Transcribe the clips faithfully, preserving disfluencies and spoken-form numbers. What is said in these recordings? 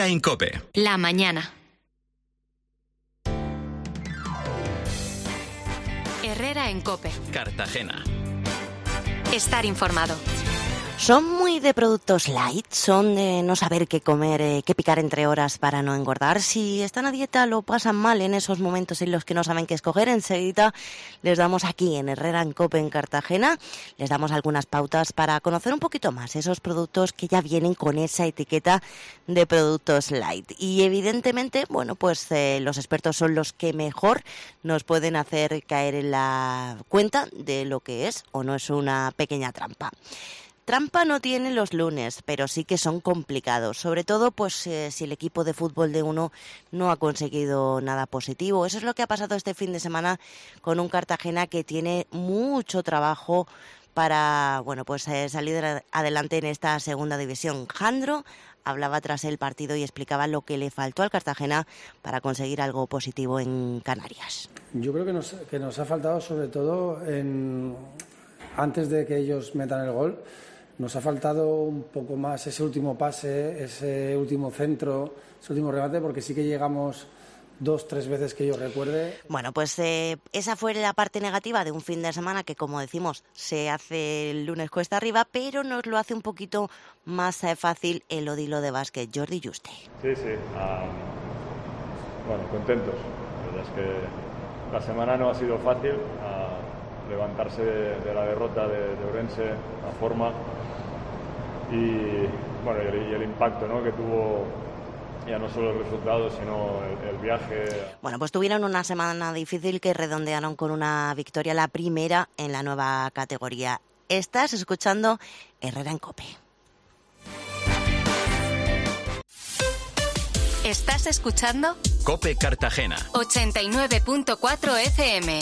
En COPE. La mañana. Herrera en COPE. Cartagena. Estar informado. ¿Son muy de productos light? ¿Son de no saber qué comer, eh, qué picar entre horas para no engordar? Si están a dieta, lo pasan mal en esos momentos en los que no saben qué escoger. Enseguida les damos aquí en Herrera en COPE en Cartagena, les damos algunas pautas para conocer un poquito más esos productos que ya vienen con esa etiqueta de productos light. Y evidentemente, bueno, pues eh, los expertos son los que mejor nos pueden hacer caer en la cuenta de lo que es o no es una pequeña trampa. Trampa no tienen los lunes, pero sí que son complicados, sobre todo pues eh, si el equipo de fútbol de uno no ha conseguido nada positivo. Eso es lo que ha pasado este fin de semana con un Cartagena que tiene mucho trabajo para bueno pues eh, salir adelante en esta segunda división. Jandro hablaba tras el partido y explicaba lo que le faltó al Cartagena para conseguir algo positivo en Canarias. Yo creo que nos, que nos ha faltado sobre todo en, antes de que ellos metan el gol. Nos ha faltado un poco más ese último pase, ese último centro, ese último remate, porque sí que llegamos dos, tres veces que yo recuerde. Bueno, pues eh, esa fue la parte negativa de un fin de semana que, como decimos, se hace el lunes cuesta arriba, pero nos lo hace un poquito más eh, fácil el Odilo de básquet. Jordi Juste. Sí, sí. Um, bueno, contentos. La verdad es que la semana no ha sido fácil. Uh, levantarse de, de la derrota de, de Ourense a forma y bueno y el, y el impacto, ¿no?, que tuvo ya no solo el resultado sino el, el viaje. Bueno, pues tuvieron una semana difícil que redondearon con una victoria, la primera en la nueva categoría. Estás escuchando Herrera en COPE. Estás escuchando COPE Cartagena. ochenta y nueve punto cuatro F M.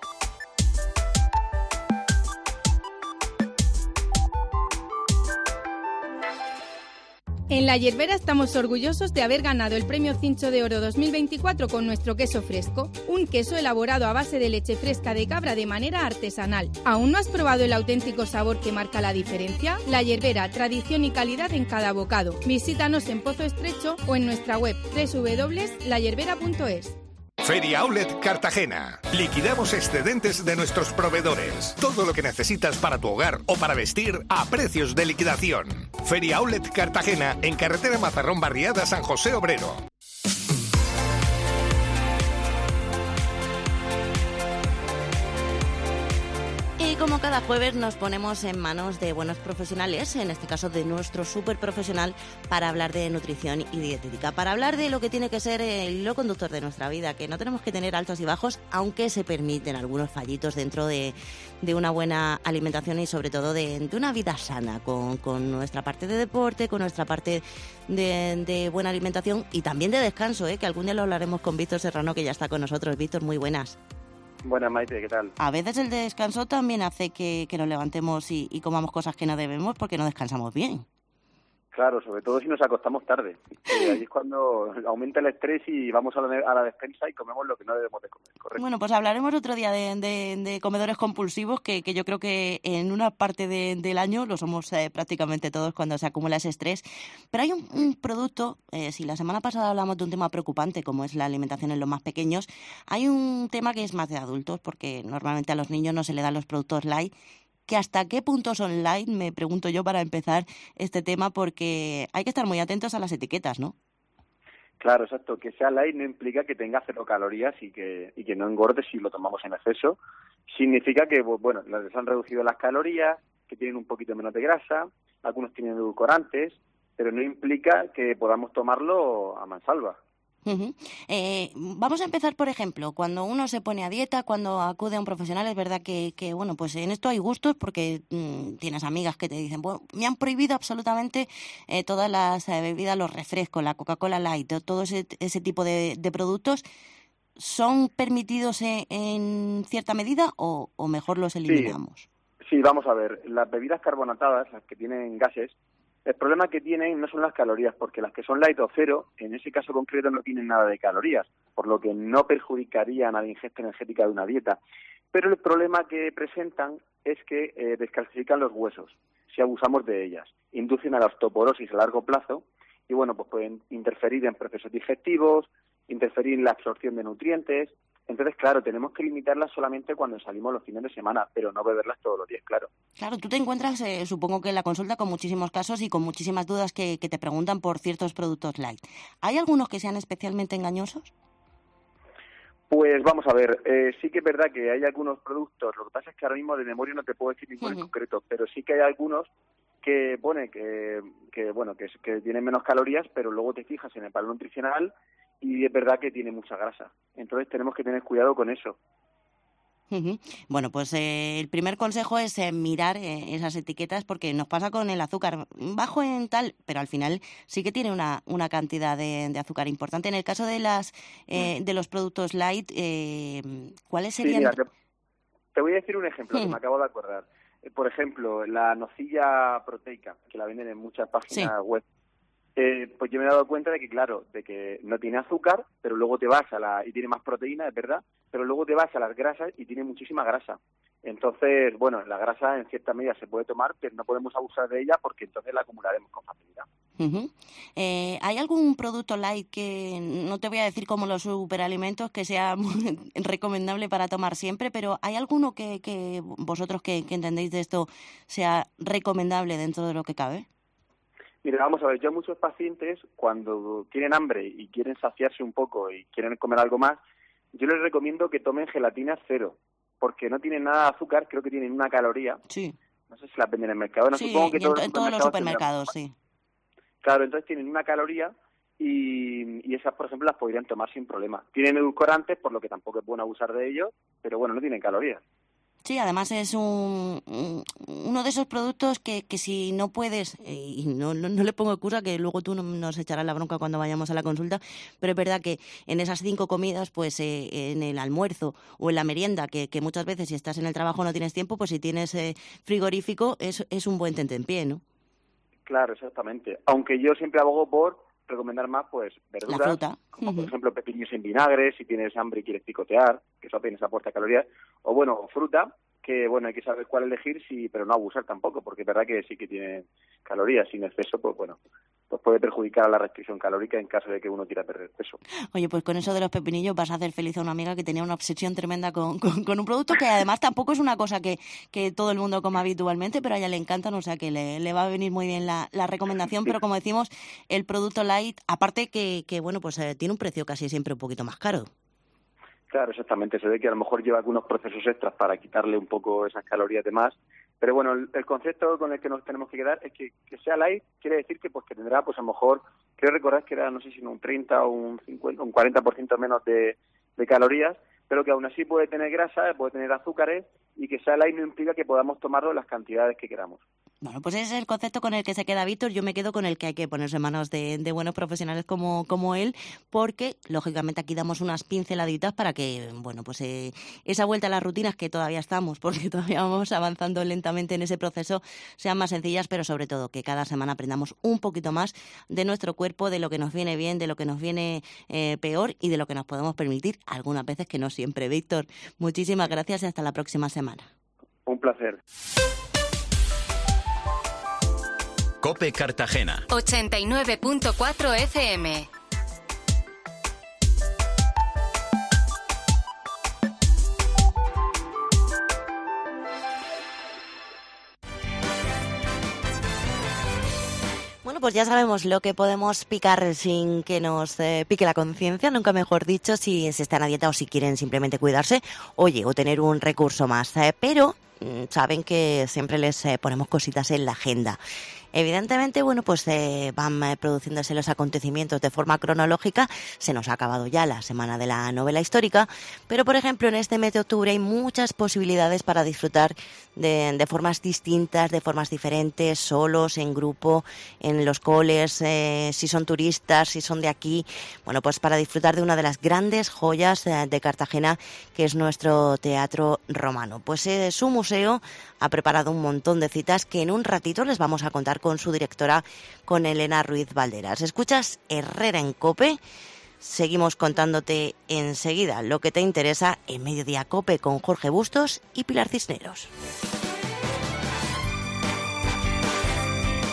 En La Yerbera estamos orgullosos de haber ganado el Premio Cincho de Oro dos mil veinticuatro con nuestro queso fresco, un queso elaborado a base de leche fresca de cabra de manera artesanal. ¿Aún no has probado el auténtico sabor que marca la diferencia? La Yerbera, tradición y calidad en cada bocado. Visítanos en Pozo Estrecho o en nuestra web doble u doble u doble u punto la yerbera punto es. Feria Outlet Cartagena. Liquidamos excedentes de nuestros proveedores. Todo lo que necesitas para tu hogar o para vestir a precios de liquidación. Feria Outlet Cartagena en carretera Mazarrón Barriada, San José Obrero. Y como cada jueves nos ponemos en manos de buenos profesionales, en este caso de nuestro súper profesional, para hablar de nutrición y dietética, para hablar de lo que tiene que ser el hilo conductor de nuestra vida, que no tenemos que tener altos y bajos, aunque se permiten algunos fallitos dentro de, de una buena alimentación y sobre todo de, de una vida sana, con, con nuestra parte de deporte, con nuestra parte de, de buena alimentación y también de descanso, ¿eh? Que algún día lo hablaremos con Víctor Serrano, que ya está con nosotros. Víctor, muy buenas. Buenas, Maite, ¿qué tal? A veces el descanso también hace que, que nos levantemos y, y comamos cosas que no debemos porque no descansamos bien. Claro, sobre todo si nos acostamos tarde. Y ahí es cuando aumenta el estrés y vamos a la, a la despensa y comemos lo que no debemos de comer, ¿correcto? Bueno, pues hablaremos otro día de, de, de comedores compulsivos, que, que yo creo que en una parte de, del año lo somos eh, prácticamente todos cuando se acumula ese estrés. Pero hay un, un producto, eh, si la semana pasada hablamos de un tema preocupante como es la alimentación en los más pequeños, hay un tema que es más de adultos, porque normalmente a los niños no se le dan los productos light. ¿Que hasta qué punto son light? Me pregunto yo para empezar este tema, porque hay que estar muy atentos a las etiquetas, ¿no? Claro, exacto. Que sea light no implica que tenga cero calorías y que y que no engorde si lo tomamos en exceso. Significa que, bueno, les han reducido las calorías, que tienen un poquito menos de grasa, algunos tienen edulcorantes, pero no implica que podamos tomarlo a mansalva. Uh-huh. Eh, vamos a empezar, por ejemplo, cuando uno se pone a dieta, cuando acude a un profesional, es verdad que, que bueno, pues en esto hay gustos, porque mmm, tienes amigas que te dicen, bueno, me han prohibido absolutamente eh, todas las eh, bebidas, los refrescos, la Coca-Cola Light, todo ese, ese tipo de, de productos. ¿Son permitidos en, en cierta medida o, o mejor los eliminamos? Sí, sí, vamos a ver, las bebidas carbonatadas, las que tienen gases, el problema que tienen no son las calorías, porque las que son light o cero, en ese caso concreto no tienen nada de calorías, por lo que no perjudicarían a la ingesta energética de una dieta. Pero el problema que presentan es que eh, descalcifican los huesos si abusamos de ellas, inducen a la osteoporosis a largo plazo y bueno, pues pueden interferir en procesos digestivos, interferir en la absorción de nutrientes. Entonces, claro, tenemos que limitarlas solamente cuando salimos los fines de semana, pero no beberlas todos los días, claro. Claro, tú te encuentras, eh, supongo que en la consulta, con muchísimos casos y con muchísimas dudas que, que te preguntan por ciertos productos light. ¿Hay algunos que sean especialmente engañosos? Pues vamos a ver, eh, sí que es verdad que hay algunos productos, lo que pasa es que ahora mismo de memoria no te puedo decir ninguno uh-huh. en concreto, pero sí que hay algunos que pone que, que bueno que, que tienen menos calorías, pero luego te fijas en el valor nutricional y es verdad que tiene mucha grasa. Entonces tenemos que tener cuidado con eso. Uh-huh. Bueno, pues eh, el primer consejo es eh, mirar eh, esas etiquetas, porque nos pasa con el azúcar bajo en tal, pero al final sí que tiene una, una cantidad de, de azúcar importante. En el caso de las eh, de los productos light, eh, ¿cuáles serían? Sí, mira, te, te voy a decir un ejemplo uh-huh. que me acabo de acordar. Eh, por ejemplo, la nocilla proteica, que la venden en muchas páginas sí. web. Eh, pues yo me he dado cuenta de que, claro, de que no tiene azúcar, pero luego te vas a la... y tiene más proteína, es verdad, pero luego te vas a las grasas y tiene muchísima grasa. Entonces, bueno, la grasa en cierta medida se puede tomar, pero no podemos abusar de ella porque entonces la acumularemos con facilidad. Uh-huh. Eh, ¿Hay algún producto light que, no te voy a decir como los superalimentos, que sea recomendable para tomar siempre, pero hay alguno que, que vosotros que, que entendéis de esto sea recomendable dentro de lo que cabe? Mira, vamos a ver, yo a muchos pacientes, cuando tienen hambre y quieren saciarse un poco y quieren comer algo más, yo les recomiendo que tomen gelatina cero, porque no tienen nada de azúcar, creo que tienen una caloría. Sí. No sé si las venden en el mercado. No, sí, supongo que y en, todos en todos los supermercados, sí. Claro, entonces tienen una caloría y, y esas, por ejemplo, las podrían tomar sin problema. Tienen edulcorantes, por lo que tampoco es bueno abusar de ellos, pero bueno, no tienen calorías. Sí, además es un, uno de esos productos que, que si no puedes, y no, no, no le pongo excusa, que luego tú no, nos echarás la bronca cuando vayamos a la consulta, pero es verdad que en esas cinco comidas, pues eh, en el almuerzo o en la merienda, que, que muchas veces si estás en el trabajo no tienes tiempo, pues si tienes eh, frigorífico es, es un buen tentempié, ¿no? Claro, exactamente. Aunque yo siempre abogo por recomendar más, pues, verduras, la fruta. como uh-huh. por ejemplo pepinillos en vinagre, si tienes hambre y quieres picotear, que eso apenas aporta calorías, o bueno, fruta, que bueno, hay que saber cuál elegir, sí, pero no abusar tampoco, porque es verdad que sí que tiene calorías, sin exceso, pues bueno, pues puede perjudicar a la restricción calórica en caso de que uno quiera perder peso. Oye, pues con eso de los pepinillos vas a hacer feliz a una amiga que tenía una obsesión tremenda con, con, con un producto que además tampoco es una cosa que, que todo el mundo coma habitualmente, pero a ella le encantan, o sea que le, le va a venir muy bien la, la recomendación, sí. Pero como decimos, el producto light, aparte que, que bueno, pues eh, tiene un precio casi siempre un poquito más caro. Claro, exactamente. Se ve que a lo mejor lleva algunos procesos extras para quitarle un poco esas calorías de más. Pero bueno, el, el concepto con el que nos tenemos que quedar es que, que sea light quiere decir que pues que tendrá pues a lo mejor, creo recordar que era, no sé si un treinta o un cincuenta, un cuarenta por ciento menos de, de calorías, pero que aún así puede tener grasa, puede tener azúcares y que sea light no implica que podamos tomarlo en las cantidades que queramos. Bueno, pues ese es el concepto con el que se queda Víctor. Yo me quedo con el que hay que ponerse en manos de, de buenos profesionales como, como él, porque lógicamente aquí damos unas pinceladitas para que, bueno, pues eh, esa vuelta a las rutinas que todavía estamos, porque todavía vamos avanzando lentamente en ese proceso, sean más sencillas, pero sobre todo que cada semana aprendamos un poquito más de nuestro cuerpo, de lo que nos viene bien, de lo que nos viene eh, peor y de lo que nos podemos permitir algunas veces, que no siempre. Víctor, muchísimas gracias y hasta la próxima semana. Un placer. COPE Cartagena. ochenta y nueve punto cuatro F M. Bueno, pues ya sabemos lo que podemos picar sin que nos eh, pique la conciencia, nunca mejor dicho, si se están a dieta o si quieren simplemente cuidarse, oye, o tener un recurso más. Eh, pero mm, saben que siempre les eh, ponemos cositas en la agenda. Evidentemente, bueno, pues eh, van eh, produciéndose los acontecimientos de forma cronológica. Se nos ha acabado ya la semana de la novela histórica, pero por ejemplo en este mes de octubre hay muchas posibilidades para disfrutar de, de formas distintas, de formas diferentes, solos, en grupo, en los coles, eh, si son turistas, si son de aquí. Bueno, pues para disfrutar de una de las grandes joyas eh, de Cartagena, que es nuestro Teatro Romano. Pues eh, su museo ha preparado un montón de citas que en un ratito les vamos a contar con su directora, con Elena Ruiz Valderas. Escuchas Herrera en COPE. Seguimos contándote enseguida lo que te interesa en Mediodía COPE con Jorge Bustos y Pilar Cisneros.